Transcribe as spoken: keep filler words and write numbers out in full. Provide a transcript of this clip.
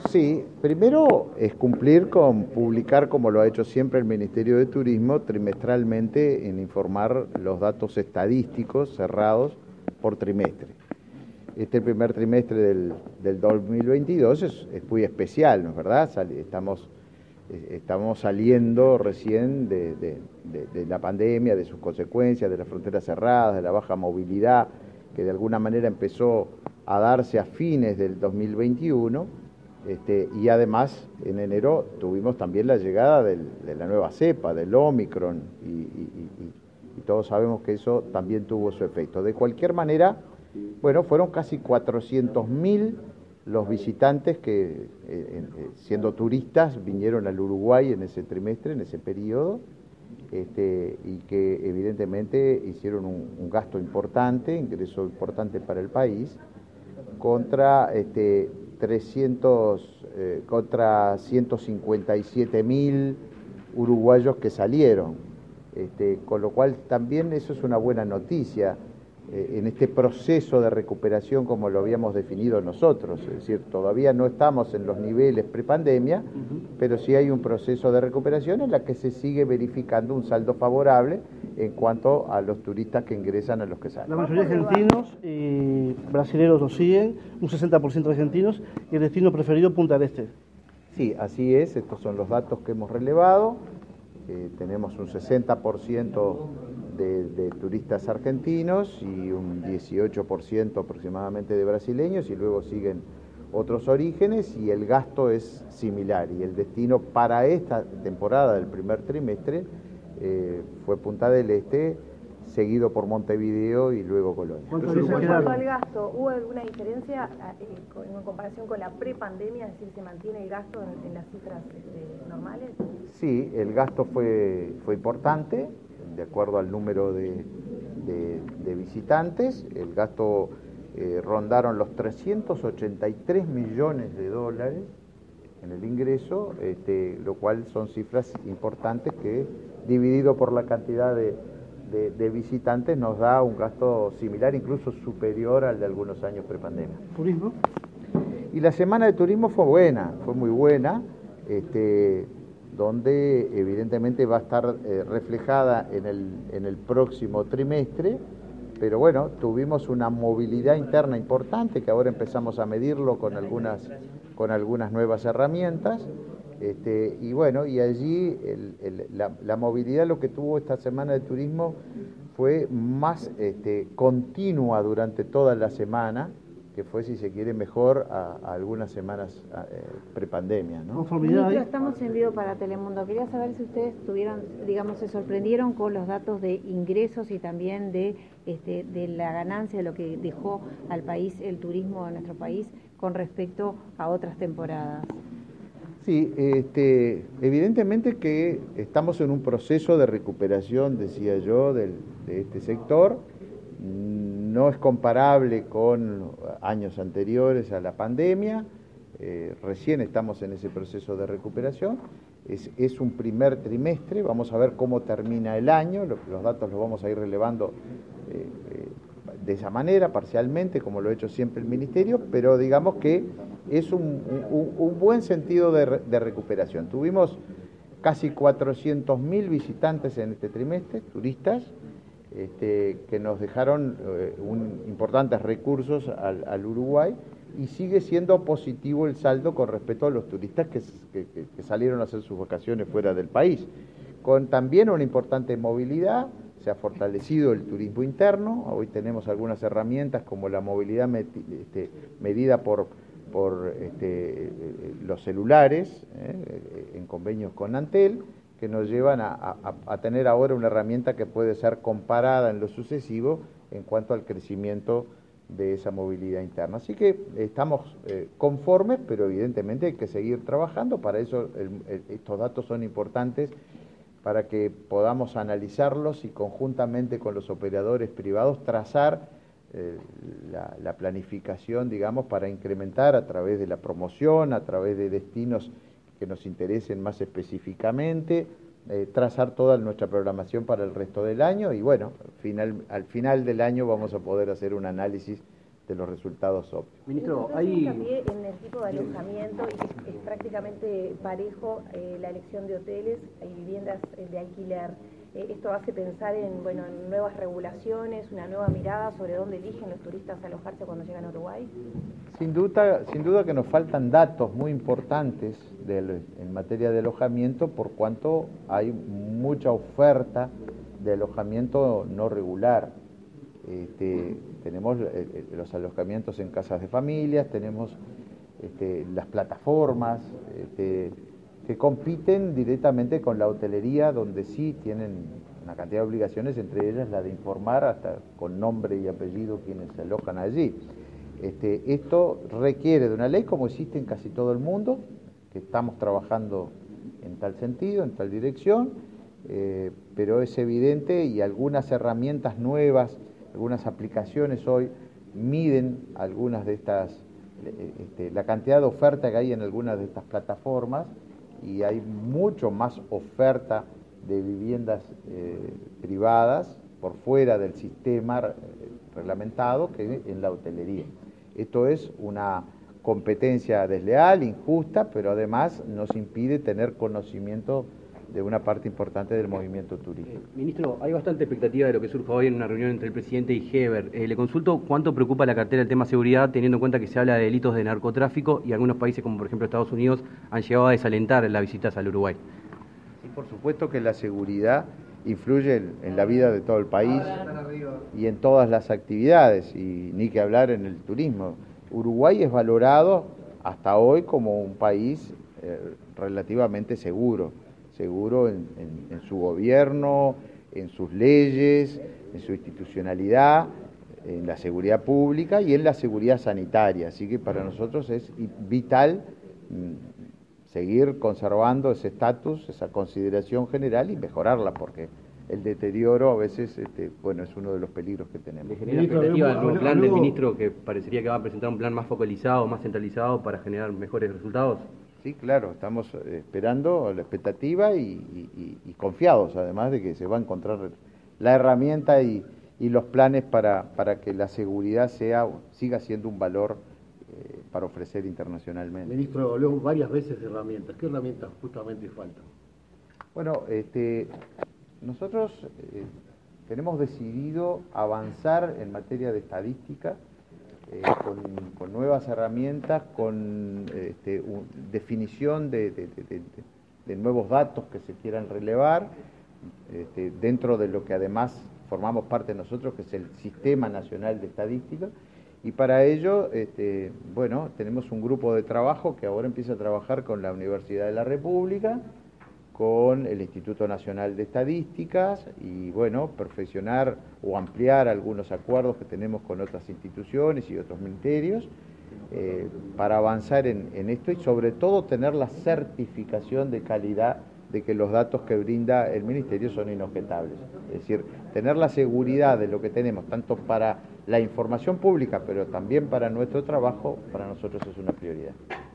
Sí, primero es cumplir con publicar, como lo ha hecho siempre el Ministerio de Turismo, trimestralmente en informar los datos estadísticos cerrados por trimestre. Este primer trimestre del, del dos mil veintidós es, es muy especial, ¿no es verdad? Sal, estamos, estamos saliendo recién de, de, de, de la pandemia, de sus consecuencias, de las fronteras cerradas, de la baja movilidad, que de alguna manera empezó a darse a fines del dos mil veintiuno, este, y además en enero tuvimos también la llegada del, de la nueva cepa, del Omicron, y, y, y, y todos sabemos que eso también tuvo su efecto. De cualquier manera, bueno, fueron casi cuatrocientos mil los visitantes que, eh, eh, siendo turistas, vinieron al Uruguay en ese trimestre, en ese periodo, este, y que evidentemente hicieron un, un gasto importante, ingreso importante para el país, contra este, trescientos, eh, contra ciento cincuenta y siete mil uruguayos que salieron, este, con lo cual también eso es una buena noticia eh, en este proceso de recuperación como lo habíamos definido nosotros, es decir, todavía no estamos en los niveles prepandemia, uh-huh. pero sí hay un proceso de recuperación en la que se sigue verificando un saldo favorable en cuanto a los turistas que ingresan a los que salen. La mayoría de argentinos y brasileños lo siguen, un sesenta por ciento de argentinos, y el destino preferido Punta del Este. Sí, así es, estos son los datos que hemos relevado. Eh, tenemos un sesenta por ciento de, de turistas argentinos y un dieciocho por ciento aproximadamente de brasileños, y luego siguen otros orígenes, y el gasto es similar, y el destino para esta temporada del primer trimestre eh, fue Punta del Este, seguido por Montevideo y luego Colonia. En cuanto al gasto, ¿hubo alguna diferencia eh, en comparación con la prepandemia? Es decir, ¿se mantiene el gasto en, en las cifras este, normales? Sí, el gasto fue, fue importante, de acuerdo al número de, de, de visitantes. El gasto eh, rondaron los trescientos ochenta y tres millones de dólares en el ingreso, este, lo cual son cifras importantes que, dividido por la cantidad de De, de visitantes, nos da un gasto similar, incluso superior al de algunos años prepandemia. ¿Turismo? Y la semana de turismo fue buena, fue muy buena, este, donde evidentemente va a estar eh, reflejada en el, en el próximo trimestre, pero bueno, tuvimos una movilidad interna importante, que ahora empezamos a medirlo con algunas, con algunas nuevas herramientas. Este, y bueno, y allí el, el, la, la movilidad, lo que tuvo esta semana de turismo fue más este, continua durante toda la semana, que fue, si se quiere, mejor a, a algunas semanas eh, prepandemia, ¿no? Ministro, estamos en vivo para Telemundo. Quería saber si ustedes tuvieron, digamos, se sorprendieron con los datos de ingresos y también de, este, de la ganancia, de lo que dejó al país el turismo de nuestro país con respecto a otras temporadas. Sí, este, evidentemente que estamos en un proceso de recuperación, decía yo, del, de este sector. No es comparable con años anteriores a la pandemia, eh, recién estamos en ese proceso de recuperación. Es, es un primer trimestre, vamos a ver cómo termina el año, los, los datos los vamos a ir relevando eh, eh, de esa manera, parcialmente, como lo ha hecho siempre el Ministerio, pero digamos que es un, un, un buen sentido de, de recuperación. Tuvimos casi cuatrocientos mil visitantes en este trimestre, turistas, este, que nos dejaron eh, un, importantes recursos al, al Uruguay, y sigue siendo positivo el saldo con respecto a los turistas que, que, que salieron a hacer sus vacaciones fuera del país. Con también una importante movilidad, se ha fortalecido el turismo interno. Hoy tenemos algunas herramientas como la movilidad este, medida por, por este, los celulares, eh, en convenios con Antel, que nos llevan a, a, a tener ahora una herramienta que puede ser comparada en lo sucesivo en cuanto al crecimiento de esa movilidad interna. Así que estamos eh, conformes, pero evidentemente hay que seguir trabajando. Para eso el, el, estos datos son importantes, para que podamos analizarlos y conjuntamente con los operadores privados trazar eh, la, la planificación, digamos, para incrementar a través de la promoción, a través de destinos que nos interesen más específicamente, eh, trazar toda nuestra programación para el resto del año, y bueno, final, al final del año vamos a poder hacer un análisis este, los resultados óptimos. Ministro, hay hincapié en el tipo de alojamiento y que es, es prácticamente parejo eh, la elección de hoteles y viviendas eh, de alquiler. Eh, esto hace pensar en, bueno, en nuevas regulaciones, una nueva mirada sobre dónde eligen los turistas alojarse cuando llegan a Uruguay. Sin duda, sin duda que nos faltan datos muy importantes del, en materia de alojamiento, por cuanto hay mucha oferta de alojamiento no regular. Este, tenemos eh, los alojamientos en casas de familias, tenemos este, las plataformas este, que compiten directamente con la hotelería, donde sí tienen una cantidad de obligaciones, entre ellas la de informar hasta con nombre y apellido quienes se alojan allí. Este, esto requiere de una ley como existe en casi todo el mundo, que estamos trabajando en tal sentido, en tal dirección, eh, pero es evidente y algunas herramientas nuevas, algunas aplicaciones hoy miden algunas de estas, este, la cantidad de oferta que hay en algunas de estas plataformas, y hay mucho más oferta de viviendas eh, privadas por fuera del sistema eh, reglamentado que en la hotelería. Esto es una competencia desleal, injusta, pero además nos impide tener conocimiento de una parte importante del movimiento turístico. Eh, ministro, hay bastante expectativa de lo que surja hoy en una reunión entre el presidente y Heber. Eh, le consulto cuánto preocupa la cartera el tema seguridad, teniendo en cuenta que se habla de delitos de narcotráfico y algunos países, como por ejemplo Estados Unidos, han llegado a desalentar las visitas al Uruguay. Sí, por supuesto que la seguridad influye en, en la vida de todo el país y en todas las actividades, y ni que hablar en el turismo. Uruguay es valorado hasta hoy como un país eh, relativamente seguro. seguro en, en, en su gobierno, en sus leyes, en su institucionalidad, en la seguridad pública y en la seguridad sanitaria. Así que para nosotros es vital mm, seguir conservando ese estatus, esa consideración general y mejorarla, porque el deterioro a veces este, bueno, es uno de los peligros que tenemos. ¿Le genera expectativa el nuevo plan del ministro, que parecería que va a presentar un plan más focalizado, más centralizado para generar mejores resultados? Sí, claro, estamos esperando la expectativa y, y, y confiados, además de que se va a encontrar la herramienta y, y los planes para, para que la seguridad sea siga siendo un valor eh, para ofrecer internacionalmente. Ministro, habló varias veces de herramientas. ¿Qué herramientas justamente faltan? Bueno, este, nosotros eh, tenemos decidido avanzar en materia de estadística, Eh, con, con nuevas herramientas, con este, un, definición de, de, de, de, de nuevos datos que se quieran relevar, este, dentro de lo que además formamos parte nosotros, que es el Sistema Nacional de Estadística, y para ello, este, bueno, tenemos un grupo de trabajo que ahora empieza a trabajar con la Universidad de la República, con el Instituto Nacional de Estadísticas y, bueno, perfeccionar o ampliar algunos acuerdos que tenemos con otras instituciones y otros ministerios eh, para avanzar en, en esto y sobre todo tener la certificación de calidad de que los datos que brinda el Ministerio son inobjetables. Es decir, tener la seguridad de lo que tenemos, tanto para la información pública, pero también para nuestro trabajo, para nosotros es una prioridad.